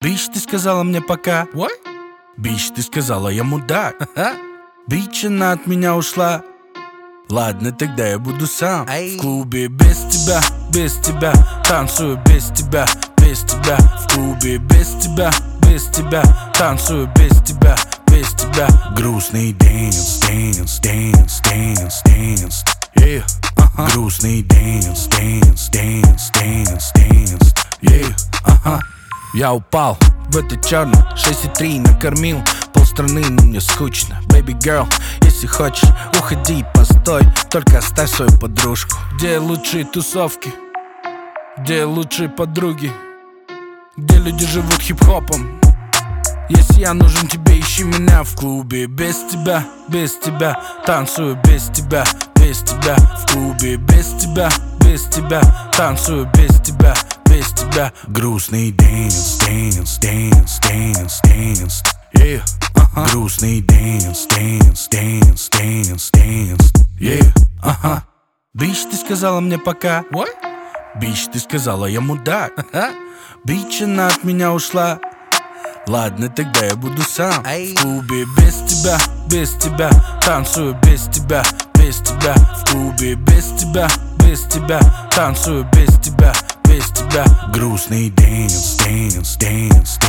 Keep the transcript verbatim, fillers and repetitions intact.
Бич, ты сказала мне пока. What? Бич, ты сказала, я мудак. Бич, она от меня ушла. Ладно, тогда я буду сам. Ай. В клубе без тебя, без тебя. Танцую без тебя, без тебя. В клубе без тебя, без тебя. Танцую без тебя, без тебя. Грустный дэнс, дэнс, дэнс, дэнс, дэнс. Yeah. Uh-huh. Грустный дэнс, дэнс, дэнс, дэнс, дэнс. Yeah. Uh-huh. Я упал в это черно, шесть и три накормил полстраны, но мне скучно. Baby girl, если хочешь, уходи, постой, только оставь свою подружку. Где лучшие тусовки? Где лучшие подруги? Где люди живут хип-хопом? Если я нужен тебе, ищи меня в клубе. Без тебя, без тебя, танцую без тебя, без тебя. В клубе без тебя, без тебя, танцую без тебя, без тебя. Грустный дэнс, дэнс, дэнс, дэнс, дэнс. Yeah. Uh-huh. Грустный дэнс, дэнс, дэнс, дэнс, дэнс. Yeah. Uh-huh. Бич, ты сказала мне пока. What? Бич, ты сказала, я мудак. Бич, она от меня ушла. Ладно, тогда я буду сам. Ай. В клубе без тебя, без тебя. Танцую без тебя, без тебя. В клубе без тебя, без тебя. Танцую без тебя, без тебя. Грустный дэнс, дэнс, дэнс,